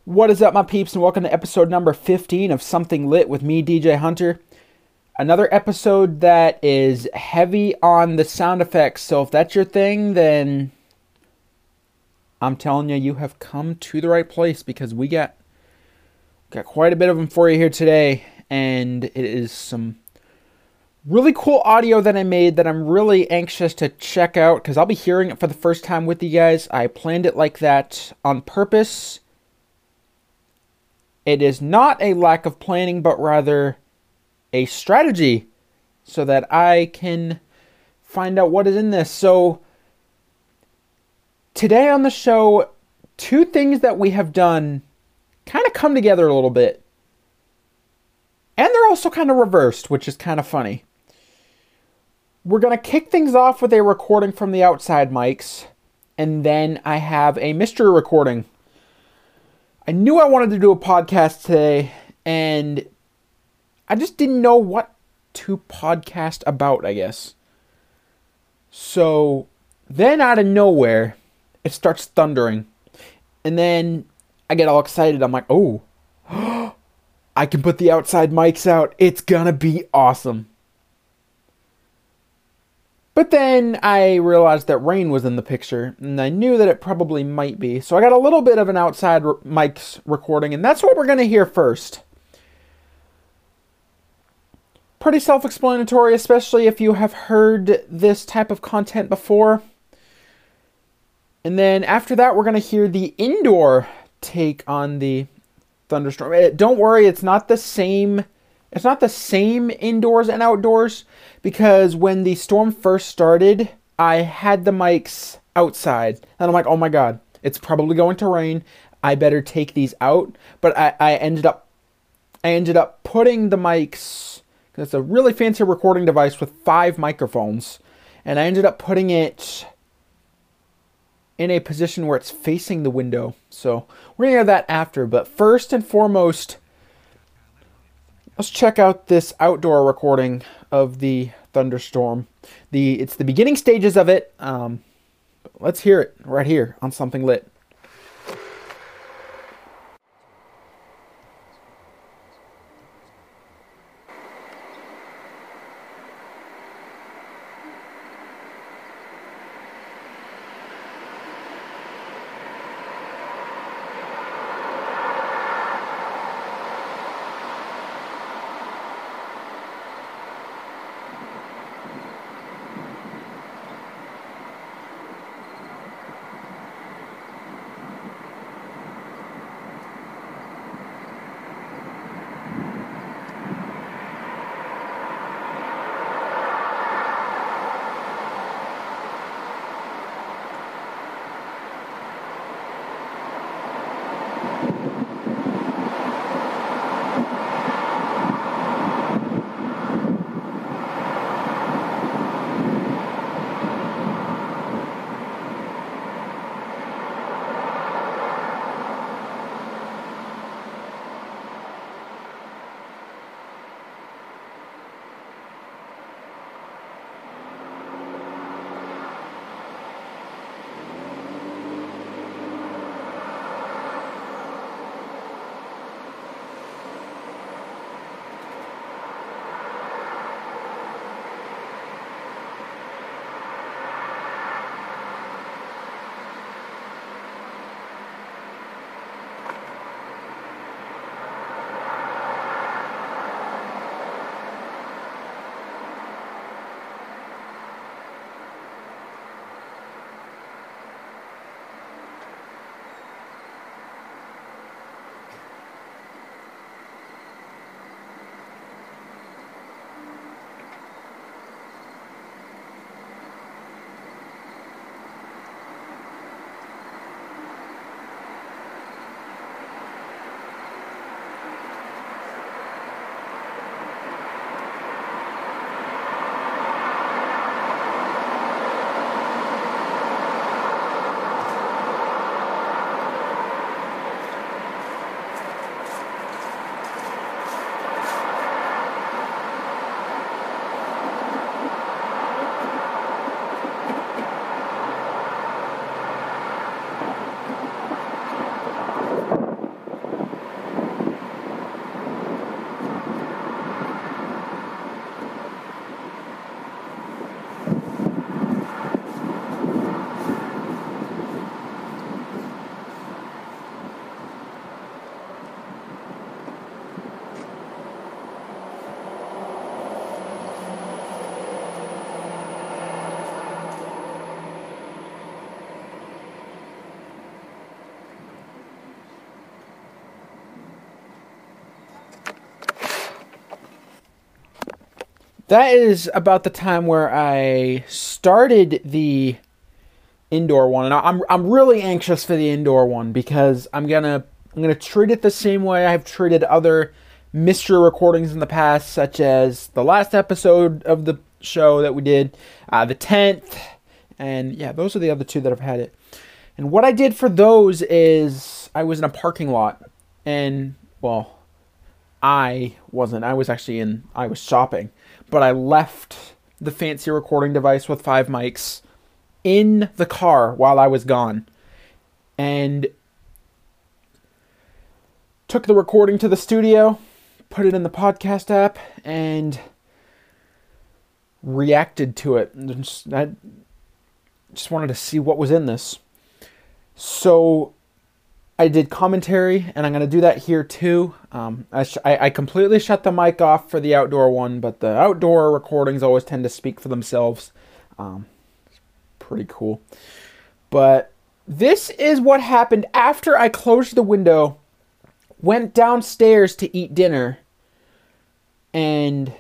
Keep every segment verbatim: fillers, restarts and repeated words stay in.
What is up, my peeps, and welcome to episode number fifteen of Something Lit with me, D J Hunter. Another episode that is heavy on the sound effects, so if that's your thing, then I'm telling you, you have come to the right place because we got, got quite a bit of them for you here today, and it is some really cool audio that I made that I'm really anxious to check out because I'll be hearing it for the first time with you guys. I planned it like that on purpose. It is not a lack of planning, but rather a strategy so that I can find out what is in this. So today on the show, two things that we have done kind of come together a little bit. And they're also kind of reversed, which is kind of funny. We're going to kick things off with a recording from the outside mics. And then I have a mystery recording. I knew I wanted to do a podcast today, and I just didn't know what to podcast about, I guess. So then out of nowhere, it starts thundering. And then I get all excited. I'm like, oh, I can put the outside mics out. It's gonna be awesome. But then I realized that rain was in the picture, and I knew that it probably might be. So I got a little bit of an outside re- mics recording, and that's what we're going to hear first. Pretty self-explanatory, especially if you have heard this type of content before. And then after that, we're going to hear the indoor take on the thunderstorm. Don't worry, it's not the same... It's not the same indoors and outdoors because when the storm first started, I had the mics outside. And I'm like, oh my God, it's probably going to rain. I better take these out. But I, I ended up I ended up putting the mics, it's a really fancy recording device with five microphones. And I ended up putting it in a position where it's facing the window. So we're going to hear that after. But first and foremost, let's check out this outdoor recording of the thunderstorm. The It's the beginning stages of it. Um, let's hear it right here on Something Lit. that is about the time where I started the indoor one, and I'm I'm really anxious for the indoor one because I'm gonna I'm gonna treat it the same way I've treated other mystery recordings in the past, such as the last episode of the show that we did, uh, the tenth, and yeah, those are the other two that have had it. And what I did for those is I was in a parking lot, and well, I wasn't. I was actually in. I was shopping, but I left the fancy recording device with five mics in the car while I was gone, and took the recording to the studio, put it in the podcast app, and reacted to it. Just, I just wanted to see what was in this. So I did commentary, and I'm going to do that here too. Um, I, sh- I, I completely shut the mic off for the outdoor one, but the outdoor recordings always tend to speak for themselves. Um, it's pretty cool. But this is what happened after I closed the window, went downstairs to eat dinner, and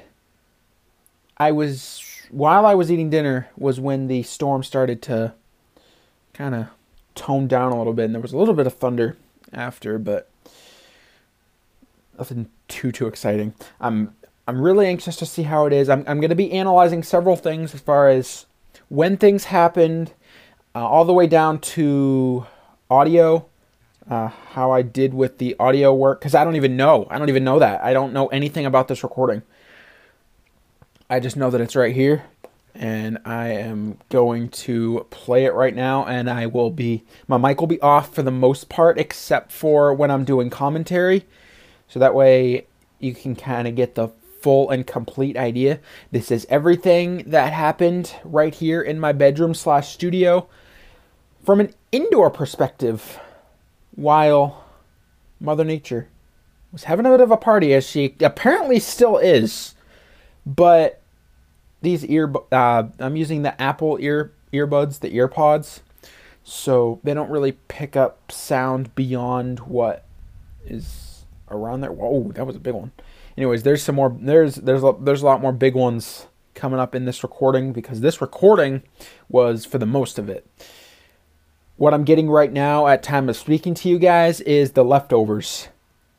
I was, while I was eating dinner, was when the storm started to kind of tone down a little bit, and there was a little bit of thunder after, but nothing too too exciting. I'm I'm really anxious to see how it is. I'm I'm going to be analyzing several things as far as when things happened, uh, all the way down to audio, uh, how I did with the audio work, because I don't even know. I don't even know that. I don't know anything about this recording. I just know that it's right here, and I am going to play it right now, and I will be, my mic will be off for the most part, except for when I'm doing commentary, so that way you can kind of get the full and complete idea. This is everything that happened right here in my bedroom slash studio from an indoor perspective, while Mother Nature was having a bit of a party, as she apparently still is. But these ear, uh, I'm using the Apple ear earbuds, the EarPods, so they don't really pick up sound beyond what is around there. Whoa, that was a big one. Anyways, there's some more. There's there's a, there's a lot more big ones coming up in this recording, because this recording was for the most of it. What I'm getting right now at time of speaking to you guys is the leftovers.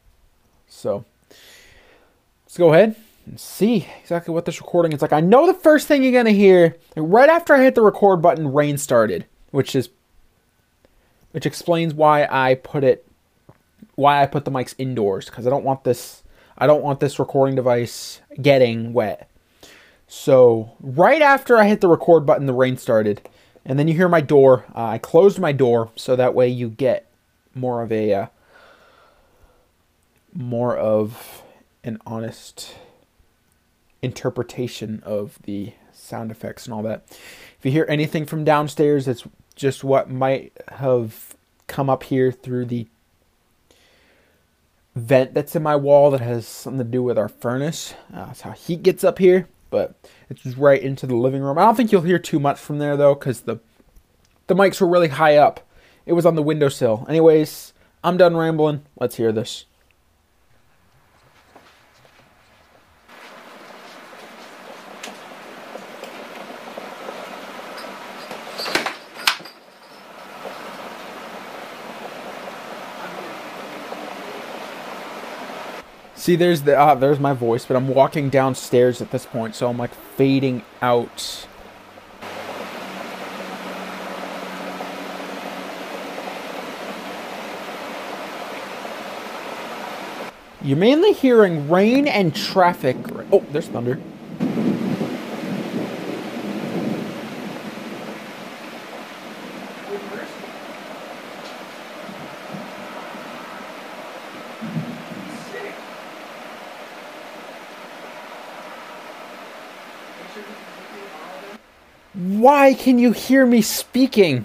So let's go ahead and see exactly what this recording is like. I know the first thing you're gonna hear right after I hit the record button, rain started, which is which explains why I put it why I put the mics indoors, because I don't want this I don't want this recording device getting wet. So right after I hit the record button, the rain started, and then you hear my door. Uh, I closed my door so that way you get more of a uh, more of an honest interpretation of the sound effects and all that. If you hear anything from downstairs, it's just what might have come up here through the vent that's in my wall that has something to do with our furnace. Uh, that's how heat gets up here, but it's just right into the living room. I don't think you'll hear too much from there though, because the the mics were really high up. It was on the windowsill. Anyways, I'm done rambling. Let's hear this. See, there's the uh, there's my voice, but I'm walking downstairs at this point, so I'm like fading out. You're mainly hearing rain and traffic. Oh, there's thunder. Why can you hear me speaking?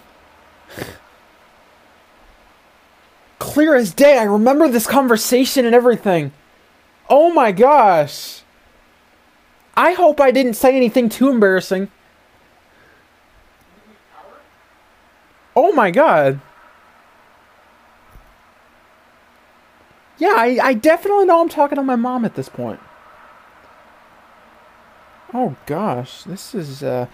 Clear as day. I remember this conversation and everything. Oh my gosh. I hope I didn't say anything too embarrassing. Oh my god. Yeah, I, I definitely know I'm talking to my mom at this point. Oh gosh, this is uh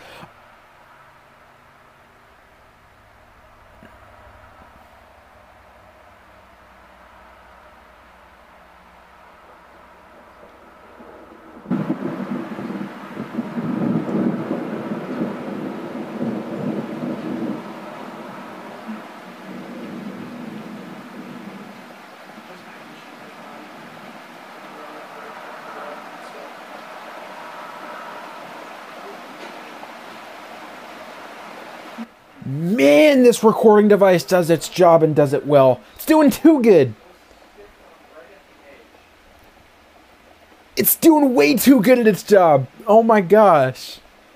man, this recording device does its job and does it well. It's doing too good. It's doing way too good at its job. Oh my gosh.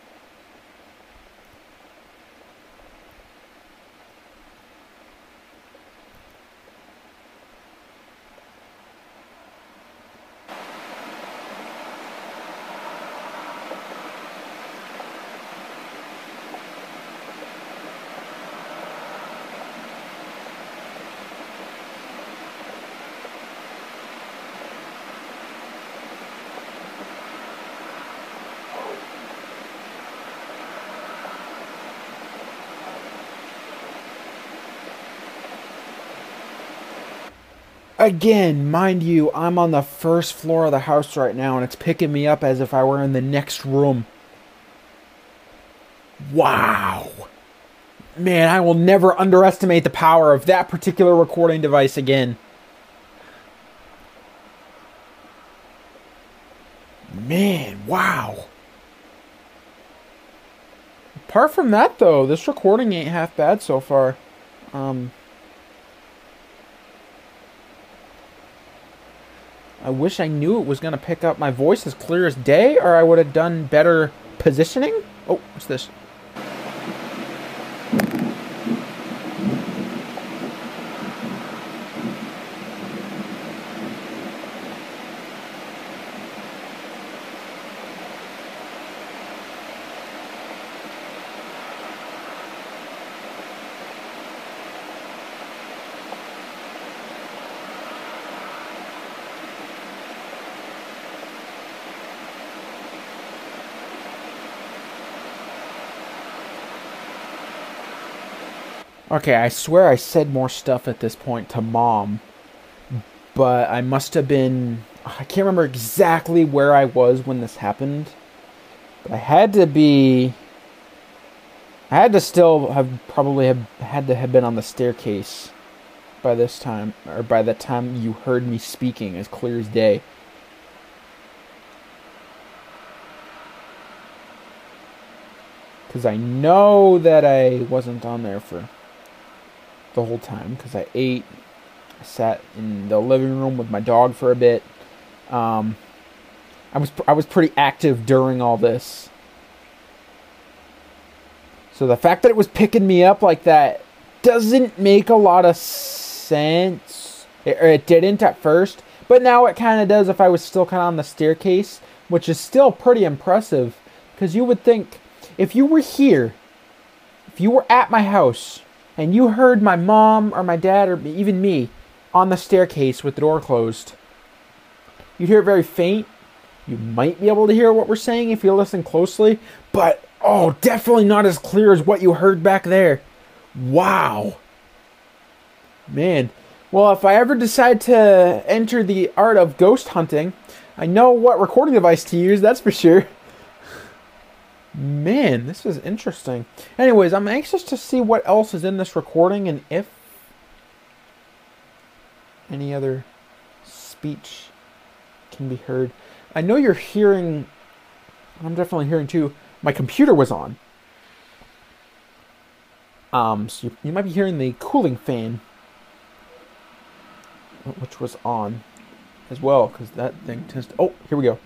Again, mind you, I'm on the first floor of the house right now, and it's picking me up as if I were in the next room. Wow. Man, I will never underestimate the power of that particular recording device again. Man, wow. Apart from that, though, this recording ain't half bad so far. Um... I wish I knew it was going to pick up my voice as clear as day, or I would have done better positioning. Oh, what's this? Okay, I swear I said more stuff at this point to Mom, but I must have been... I can't remember exactly where I was when this happened, but I had to be... I had to still have probably have had to have been on the staircase by this time, or by the time you heard me speaking as clear as day. Because I know that I wasn't on there for the whole time, because I ate, I sat in the living room with my dog for a bit. Um, I was I was pretty active during all this. So the fact that it was picking me up like that doesn't make a lot of sense. It, or it didn't at first, but now it kind of does if I was still kind of on the staircase, which is still pretty impressive, because you would think if you were here, if you were at my house, and you heard my mom or my dad or even me on the staircase with the door closed, you'd hear it very faint. You might be able to hear what we're saying if you listen closely, but oh, definitely not as clear as what you heard back there. Wow. Man. Well, if I ever decide to enter the art of ghost hunting, I know what recording device to use, that's for sure. Man, this is interesting. Anyways, I'm anxious to see what else is in this recording and if any other speech can be heard. I know you're hearing, I'm definitely hearing too, my computer was on. Um, so you, you might be hearing the cooling fan, which was on as well, because that thing tends to, oh, here we go.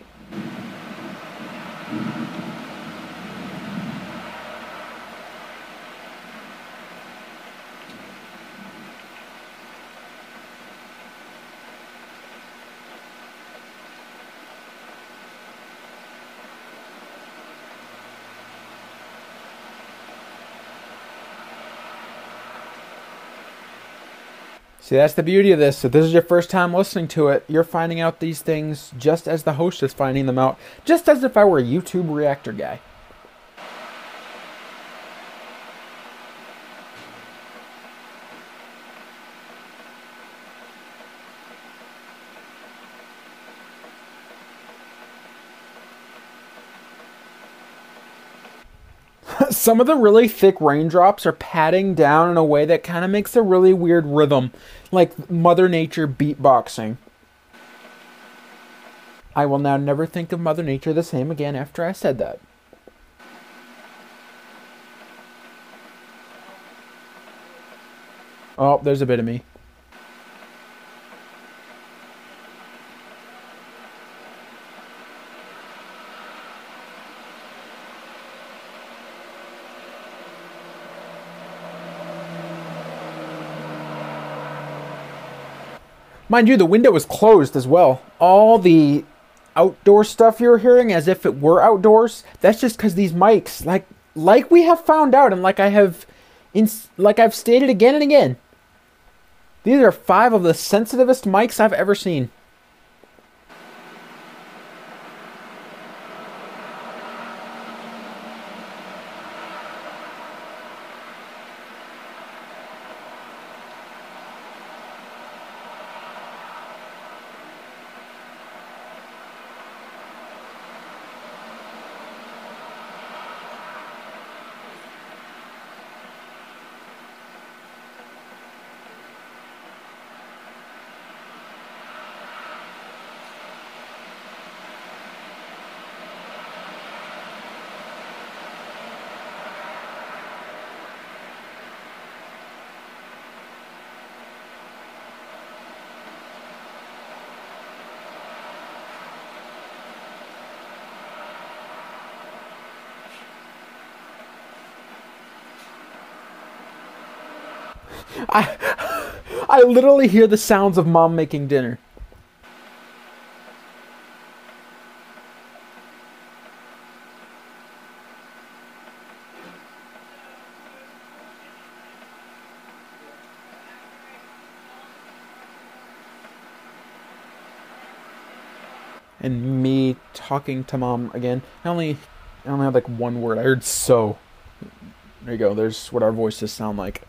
See, that's the beauty of this. If this is your first time listening to it, you're finding out these things just as the host is finding them out. Just as if I were a YouTube reactor guy. Some of the really thick raindrops are patting down in a way that kind of makes a really weird rhythm, like Mother Nature beatboxing. I will now never think of Mother Nature the same again after I said that. Oh, there's a bit of me. Mind you, the window was closed as well. All the outdoor stuff you're hearing as if it were outdoors, that's just because these mics, like like we have found out and like I have in, like I've stated again and again, these are five of the sensitivest mics I've ever seen. I, I literally hear the sounds of Mom making dinner. And me talking to Mom again. I only, I only had like one word. I heard "so." There you go. There's what our voices sound like.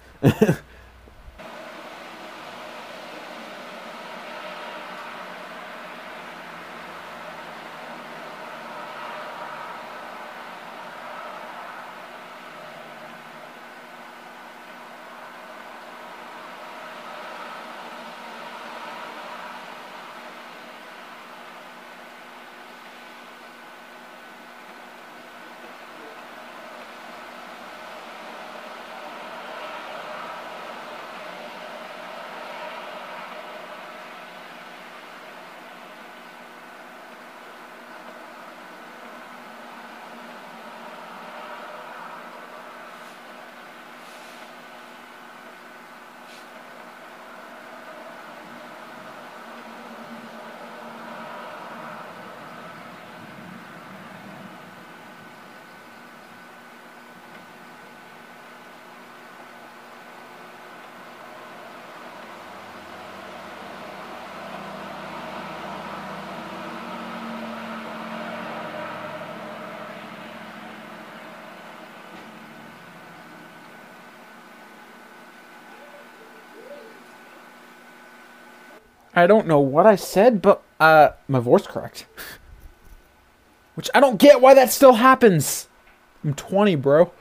I don't know what I said, but uh, my voice cracked. Which I don't get why that still happens. I'm twenty, bro.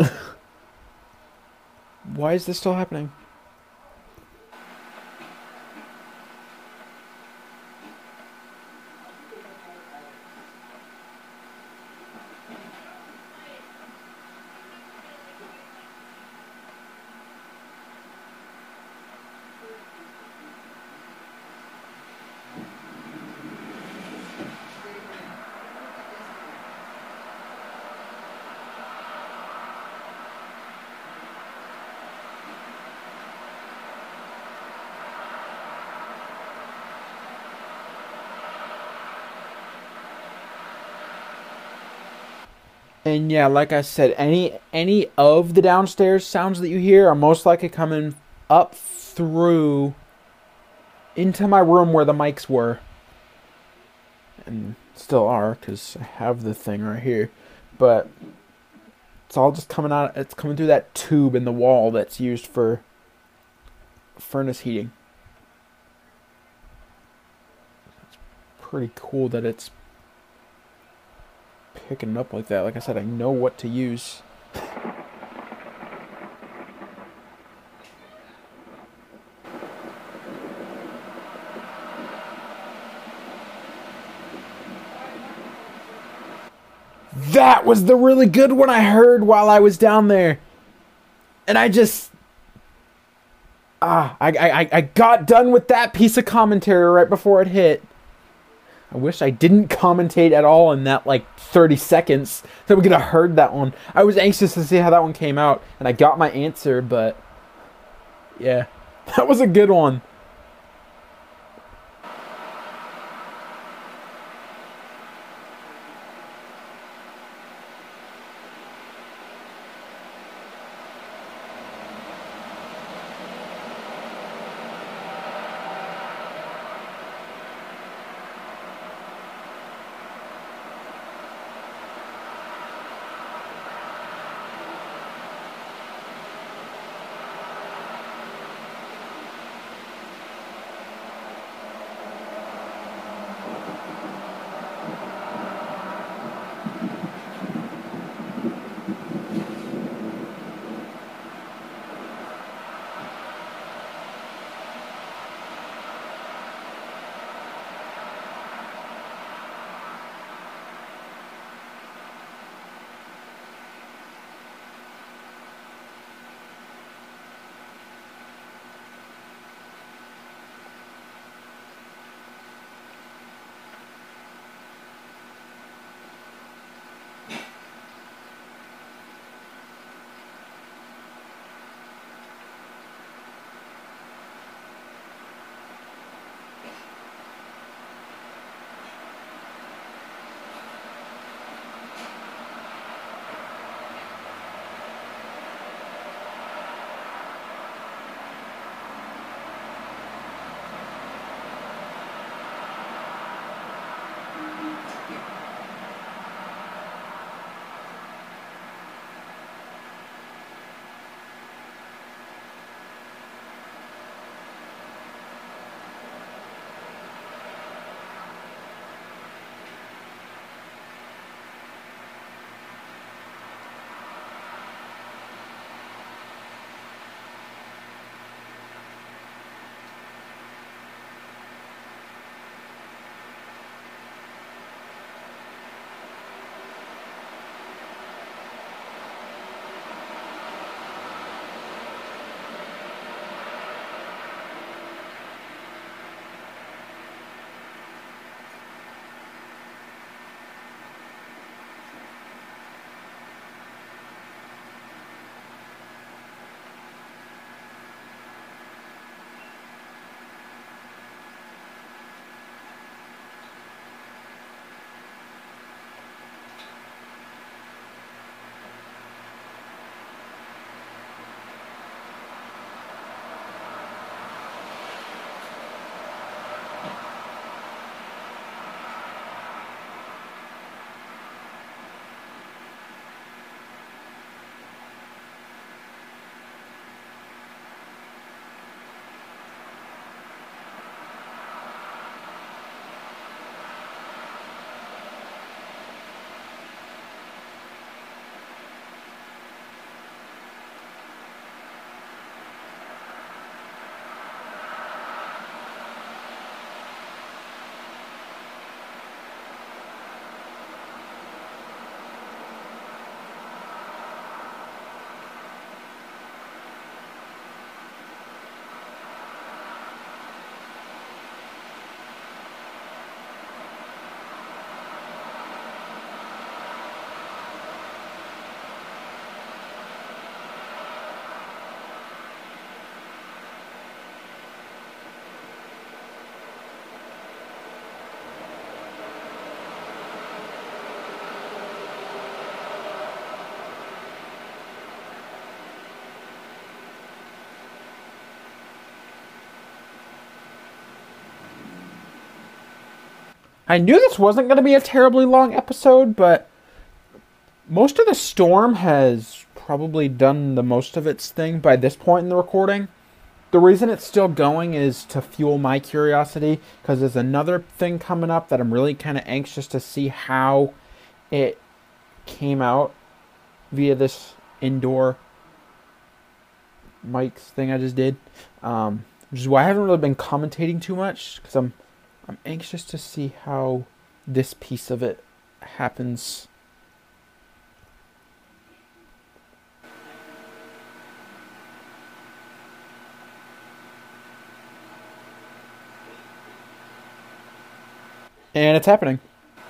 Why is this still happening? And yeah, like I said, any any of the downstairs sounds that you hear are most likely coming up through into my room where the mics were. And still are, because I have the thing right here. But it's all just coming out, it's coming through that tube in the wall that's used for furnace heating. It's pretty cool that it's picking it up like that. Like I said, I know what to use. That was the really good one I heard while I was down there. And I just... Ah, I, I, I got done with that piece of commentary right before it hit. I wish I didn't commentate at all in that, like, thirty seconds. That we could have heard that one. I was anxious to see how that one came out. And I got my answer, but... Yeah, that was a good one. I knew this wasn't going to be a terribly long episode, but most of the storm has probably done the most of its thing by this point in the recording. The reason it's still going is to fuel my curiosity, because there's another thing coming up that I'm really kind of anxious to see how it came out via this indoor mics thing I just did. Um, which is why I haven't really been commentating too much, because I'm I'm anxious to see how this piece of it happens. And it's happening.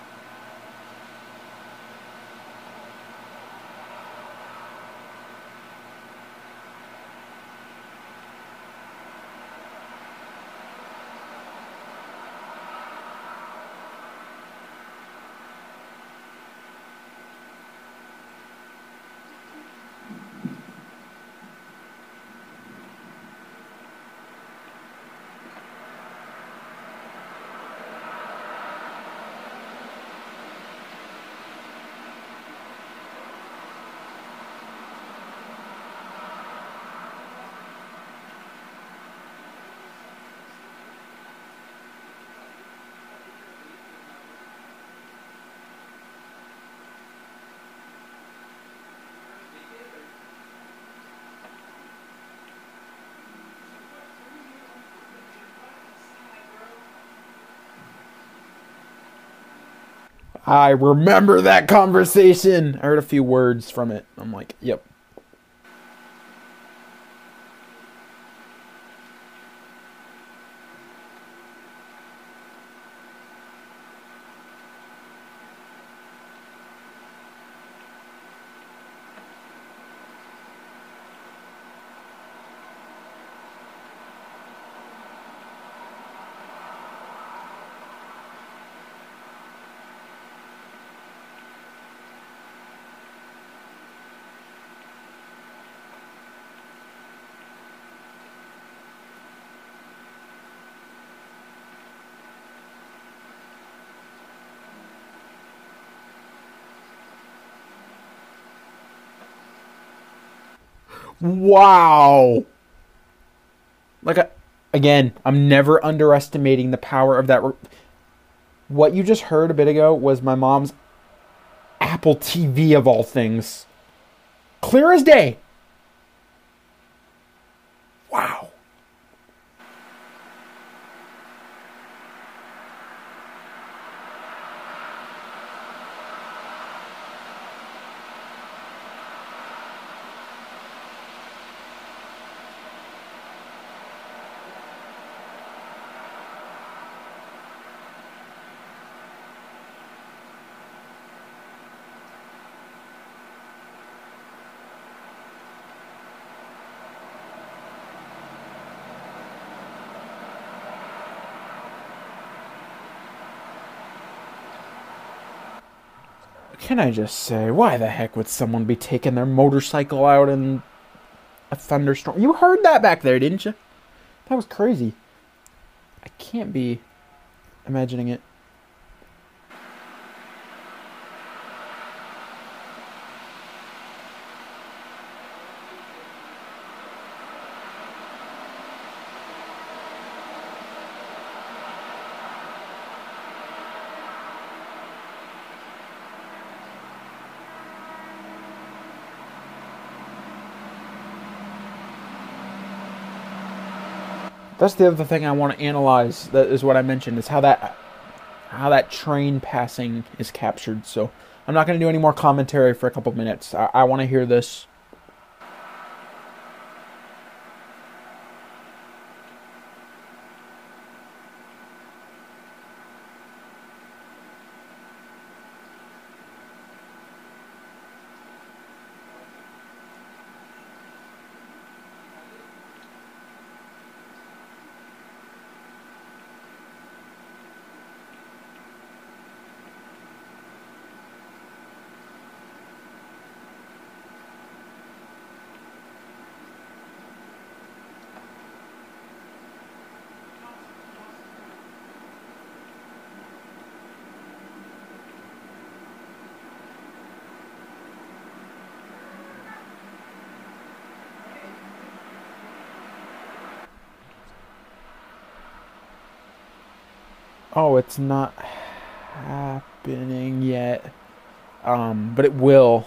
I remember that conversation. I heard a few words from it. I'm like, yep. Wow. Like, a, again, I'm never underestimating the power of that. Re- what you just heard a bit ago was my mom's Apple T V, of all things. Clear as day. Wow. Can I just say, why the heck would someone be taking their motorcycle out in a thunderstorm? You heard that back there, didn't you? That was crazy. I can't be imagining it. That's the other thing I want to analyze. That is what I mentioned, is how that how that train passing is captured. So I'm not going to do any more commentary for a couple minutes. I, I want to hear this. Oh, it's not happening yet. Um, but it will.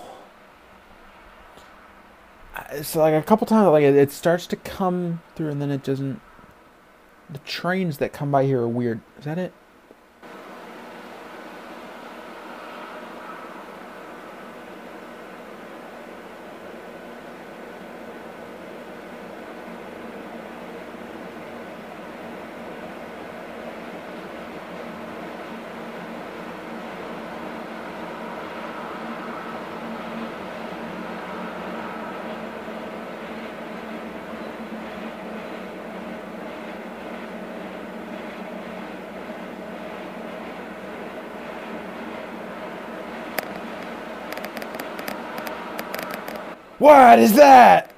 It's like a couple times, like it, it starts to come through and then it doesn't. The trains that come by here are weird. Is that it? What is that?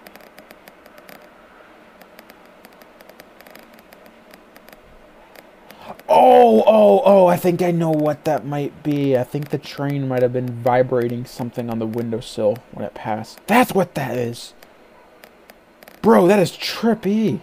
Oh, oh, oh, I think I know what that might be. I think the train might have been vibrating something on the windowsill when it passed. That's what that is. Bro, that is trippy.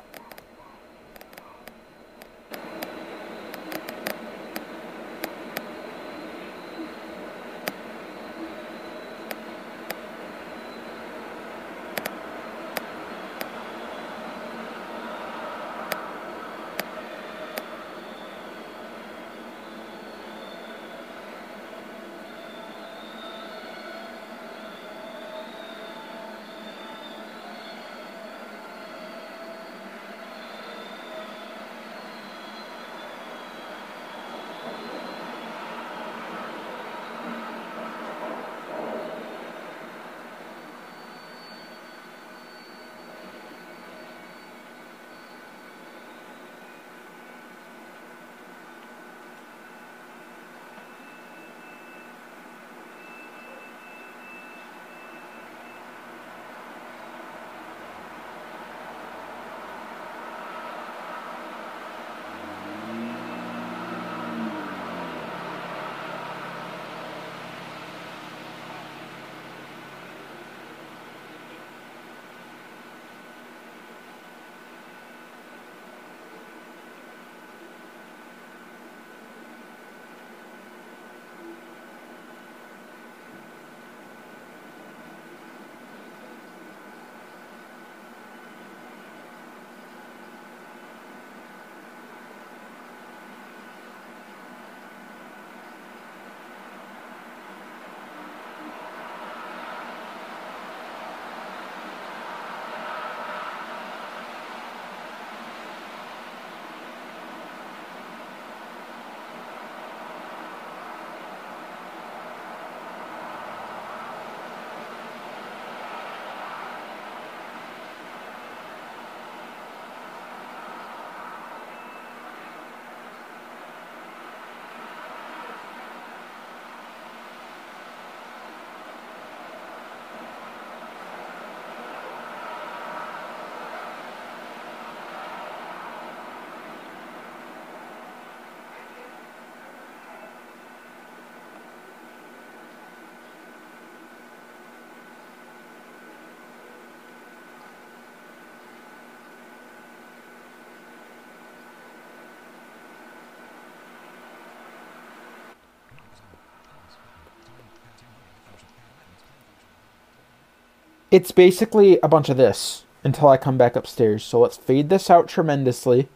It's basically a bunch of this until I come back upstairs. So let's fade this out tremendously.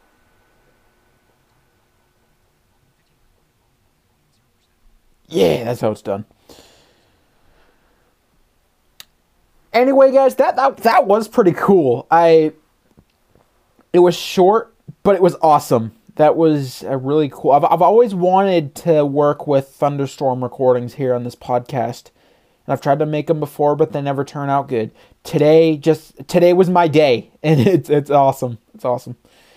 Yeah, that's how it's done. Anyway, guys, that, that that was pretty cool. I it was short, but it was awesome. That was a really cool. I've I've always wanted to work with thunderstorm recordings here on this podcast. And I've tried to make them before, but they never turn out good. Today, just today was my day, and it's it's awesome. It's awesome.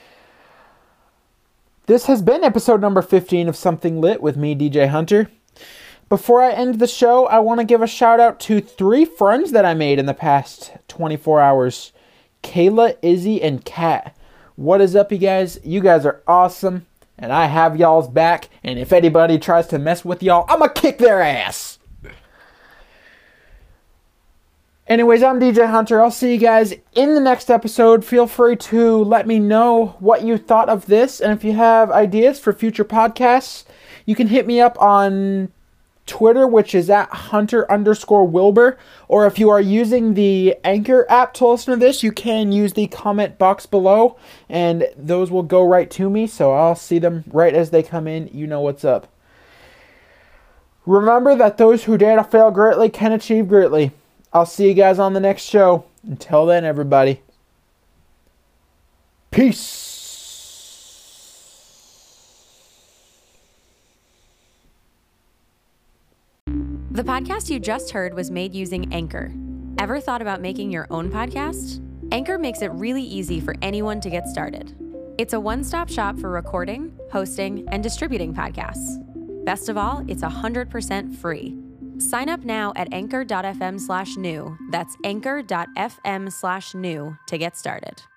This has been episode number fifteen of Something Lit with me, D J Hunter. Before I end the show, I want to give a shout out to three friends that I made in the past twenty-four hours. Kayla, Izzy, and Kat. What is up, you guys? You guys are awesome, and I have y'all's back. And if anybody tries to mess with y'all, I'm going to kick their ass. Anyways, I'm D J Hunter. I'll see you guys in the next episode. Feel free to let me know what you thought of this. And if you have ideas for future podcasts, you can hit me up on Twitter, which is at Hunter underscore Wilbur. Or if you are using the Anchor app to listen to this, you can use the comment box below. And those will go right to me. So I'll see them right as they come in. You know what's up. Remember that those who dare to fail greatly can achieve greatly. I'll see you guys on the next show. Until then, everybody. Peace. The podcast you just heard was made using Anchor. Ever thought about making your own podcast? Anchor makes it really easy for anyone to get started. It's a one-stop shop for recording, hosting, and distributing podcasts. Best of all, it's one hundred percent free. Sign up now at anchor.fm slash new. That's anchor.fm slash new to get started.